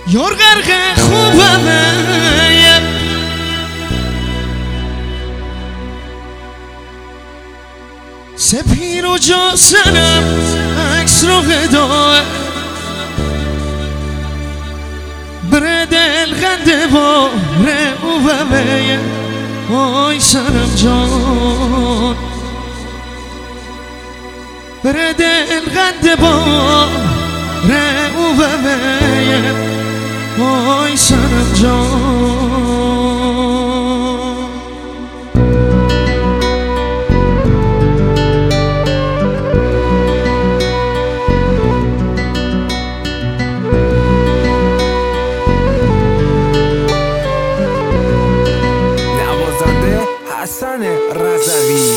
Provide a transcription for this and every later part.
یار غرق خوبمه سپیر و جاسنم عکس رو غداه بره دل غنده باره او بمه آی سرم جان بره دل غنده باره او بمه آی سرم جان حسن رضوی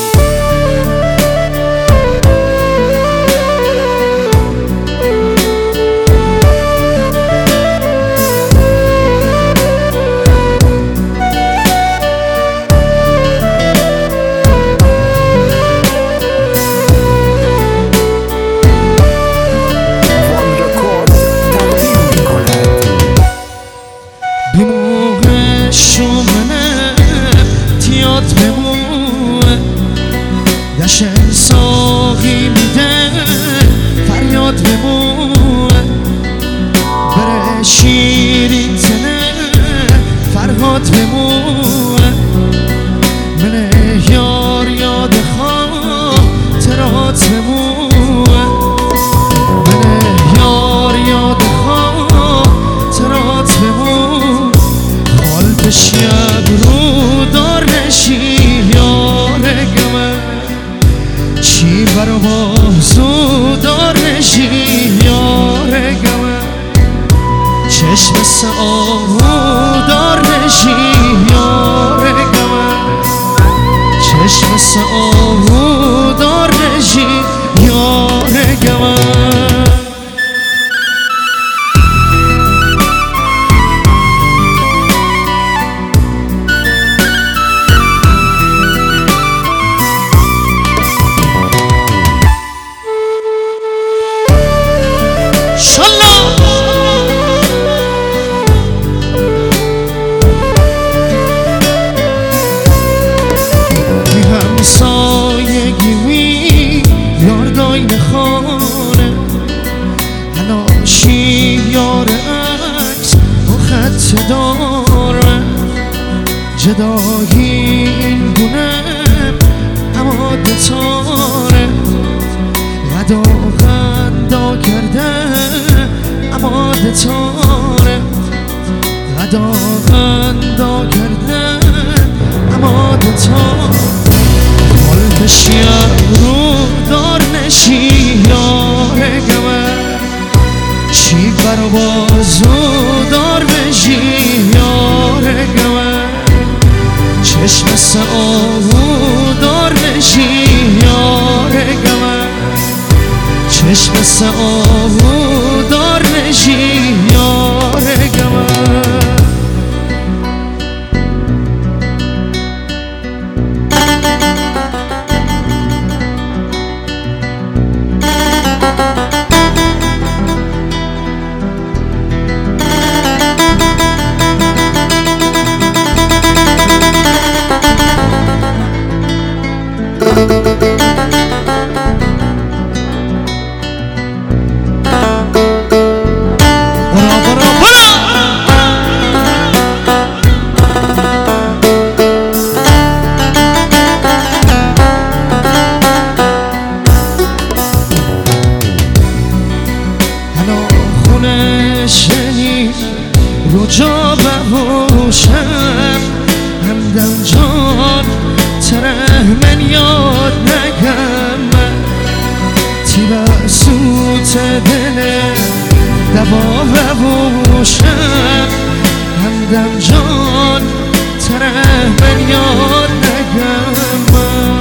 دشن ساقی میده فریاد بمونه بره شیرین تنه فرهاد بمونه منه یار یاد خاطرات بمونه منه یار یاد خاطرات بمونه حال به شب رو دار نشی یار گمه چی برا بازو دار نشی یار گمه چشم سآهو دار نشی یار گمه چشم سآهو دار نشی یار گمه سایگی یار داین خانه هلاشی یار عکس و خط داره جدایی این گونه اما دتاره غدا غندا کرده اما دتاره غدا غندا کرده اما دتاره شب رو دار نشی یار گمه چی برا بازو دار بشی یار گمه چشم سآهو دار نشی یار گمه چشم سآهو دار نشی یار گمه رو جا بهوشم همدم جان تره من یاد نگم تی بسوت دل دوا بهوشم همدم جان تره من یاد نگم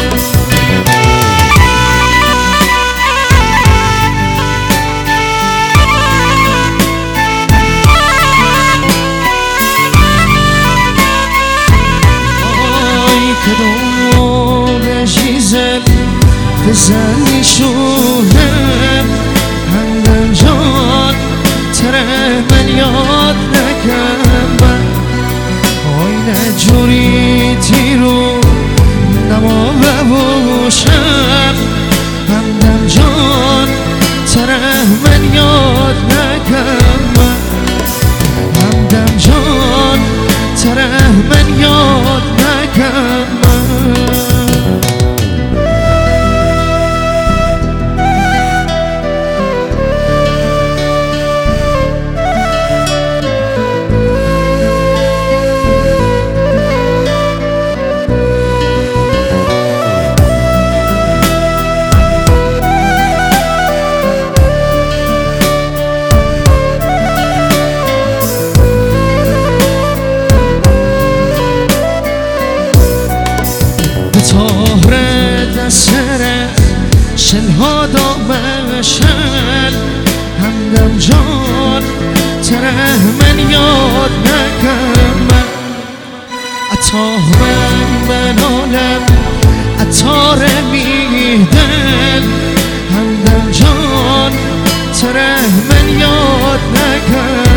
کدوم بشیزم بزنی شونم همدم جان تره من یاد عطار دسره شلها دامشن همدم جان تره من یاد نکم عطار من عالم عطار میدن همدم جان تره من یاد نکم